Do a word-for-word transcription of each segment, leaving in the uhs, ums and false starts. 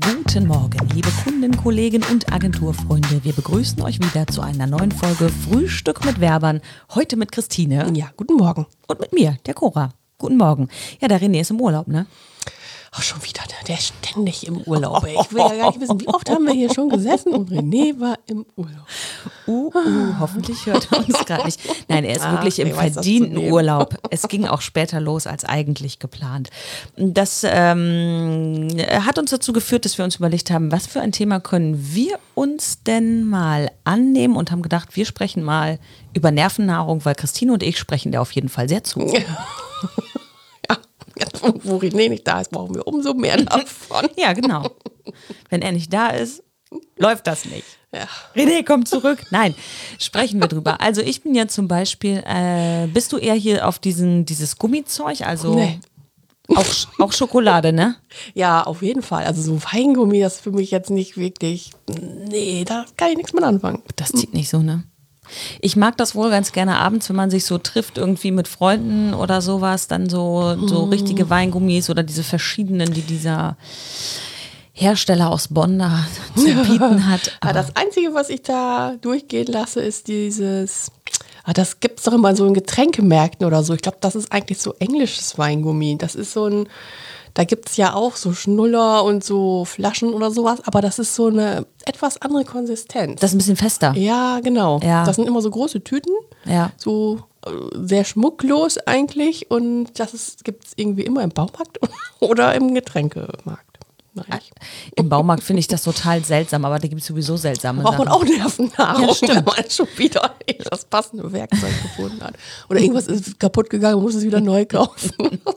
Guten Morgen, liebe Kunden, Kollegen und Agenturfreunde. Wir begrüßen euch wieder zu einer neuen Folge Frühstück mit Werbern. Heute mit Christine. Ja, guten Morgen. Und mit mir, der Cora. Guten Morgen. Ja, der René ist im Urlaub, ne? Ach, schon wieder, der ist ständig im Urlaub. Ey. Ich will ja gar nicht wissen, wie oft haben wir hier schon gesessen und René war im Urlaub. Uh, uh, hoffentlich hört er uns gerade nicht. Nein, er ist Ach, wirklich im weiß, verdienten Urlaub. Es ging auch später los als eigentlich geplant. Das ähm, hat uns dazu geführt, dass wir uns überlegt haben, was für ein Thema können wir uns denn mal annehmen und haben gedacht, wir sprechen mal über Nervennahrung, weil Christine und ich sprechen da auf jeden Fall sehr zu. Wo René nicht da ist, brauchen wir umso mehr davon. Ja, genau. Wenn er nicht da ist, läuft das nicht. Ja. René, komm zurück. Nein, sprechen wir drüber. Also ich bin ja zum Beispiel, äh, bist du eher hier auf diesen, dieses Gummizeug, also nee. auch, auch Schokolade, ne? Ja, auf jeden Fall. Also so Weingummi, das ist für mich jetzt nicht wirklich, nee, da kann ich nichts mit anfangen. Das zieht nicht so, ne? Ich mag das wohl ganz gerne abends, wenn man sich so trifft, irgendwie mit Freunden oder sowas, dann so, so richtige Weingummis oder diese verschiedenen, die dieser Hersteller aus Bonn da zu bieten hat. Aber das Einzige, was ich da durchgehen lasse, ist dieses, ah, das gibt es doch immer so in Getränkemärkten oder so. Ich glaube, das ist eigentlich so englisches Weingummi. Das ist so ein, da gibt es ja auch so Schnuller und so Flaschen oder sowas, aber das ist so eine etwas andere Konsistenz. Das ist ein bisschen fester. Ja, genau. Ja. Das sind immer so große Tüten, Ja. so äh, sehr schmucklos eigentlich, und das gibt es irgendwie immer im Baumarkt oder im Getränkemarkt. Im Baumarkt finde ich das total seltsam, aber da gibt es sowieso seltsame Braucht man Sachen. auch Nervennahrung, Ja, stimmt. wenn man schon wieder nicht das passende Werkzeug gefunden hat. Oder irgendwas ist kaputt gegangen, man muss es wieder neu kaufen.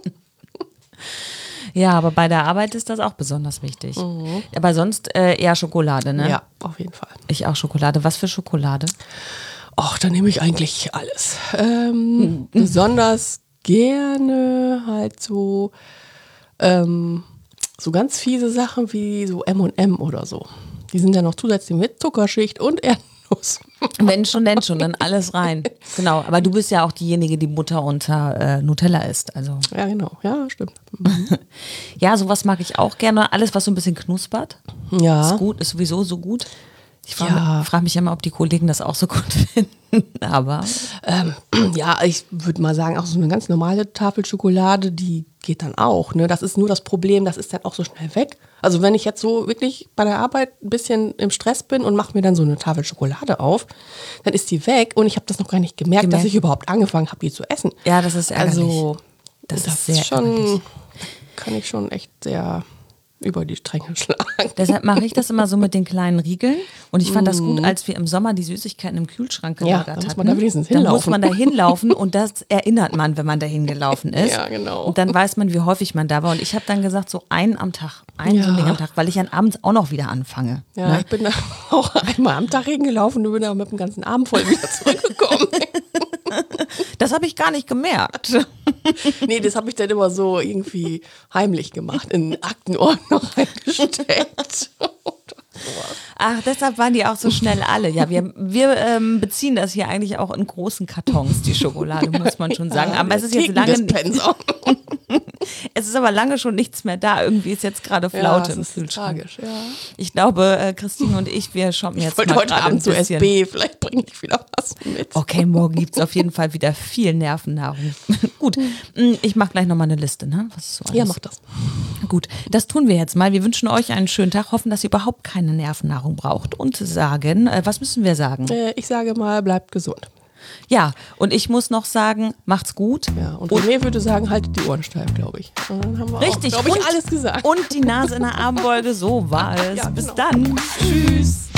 Ja, aber bei der Arbeit ist das auch besonders wichtig. Mhm. Aber sonst äh, eher Schokolade, ne? Ja, auf jeden Fall. Ich auch Schokolade. Was für Schokolade? Ach, da nehme ich eigentlich alles. Ähm, besonders gerne halt so, ähm, so ganz fiese Sachen wie so M und M oder so. Die sind ja noch zusätzlich mit Zuckerschicht und Erdnuss. Wenn schon, denn schon, dann alles rein. Genau, aber du bist ja auch diejenige, die Butter unter äh, Nutella isst. Also. Ja, genau. Ja, stimmt. Ja, sowas mag ich auch gerne. Alles, was so ein bisschen knuspert, Ja. ist gut, ist sowieso so gut. Ich frage Ja. frag mich immer, ob die Kollegen das auch so gut finden. Aber Ähm, ja, ich würde mal sagen, auch so eine ganz normale Tafel Schokolade, die geht dann auch. Ne? Das ist nur das Problem, das ist dann auch so schnell weg. Also wenn ich jetzt so wirklich bei der Arbeit ein bisschen im Stress bin und mache mir dann so eine Tafel Schokolade auf, dann ist die weg und ich habe das noch gar nicht gemerkt, Gemerkt. dass ich überhaupt angefangen habe, die zu essen. ja, das ist ärgerlich. Also das, das ist sehr ist schon, ärgerlich. kann ich schon echt sehr über die Stränge schlagen. Deshalb mache ich das immer so mit den kleinen Riegeln. Und ich fand das gut, als wir im Sommer die Süßigkeiten im Kühlschrank Ja, gelagert da muss hatten. man da wenigstens Dann muss hinlaufen. man da hinlaufen und das erinnert man, wenn man da hingelaufen ist. Ja, genau. Und dann weiß man, wie häufig man da war. Und ich habe dann gesagt, so einen am Tag, einen Ja. so ein Ding am Tag, weil ich dann abends auch noch wieder anfange. Ja, Ne? ich bin da auch einmal am Tag hingelaufen und bin da mit dem ganzen Abend voll wieder zurückgekommen. Das habe ich gar nicht gemerkt. Nee, das habe ich dann immer so irgendwie heimlich gemacht, in einen Aktenordner reingesteckt. Ach, deshalb waren die auch so schnell alle. Ja, wir, wir ähm, beziehen das hier eigentlich auch in großen Kartons, die Schokolade, muss man schon sagen. Aber es ist jetzt lange, Thekendispenser. es ist aber lange schon nichts mehr da. Irgendwie ist jetzt gerade Ja, Flaute das im ist Kühlschrank. tragisch, ja. Ich glaube, äh, Christine und ich, wir shoppen Ich jetzt wollte mal heute gerade ein Abend zu S bisschen. B, vielleicht bringe ich wieder was mit. Okay, morgen gibt es auf jeden Fall wieder viel Nervennahrung. Gut, mm, ich mache gleich nochmal eine Liste, ne? Was ist so alles? Ja, mach das. Gut, das tun wir jetzt mal. Wir wünschen euch einen schönen Tag, hoffen, dass ihr überhaupt keine Nervennahrung braucht und sagen, äh, was müssen wir sagen? Äh, ich sage mal, bleibt gesund. Ja, und ich muss noch sagen, macht's gut. Ja, und René würde sagen, haltet die Ohren steif, glaube ich. Und dann haben wir Richtig, glaube ich, und- alles gesagt. Und die Nase in der Armbeuge, so war es. Ja, Bis genau. dann. Tschüss.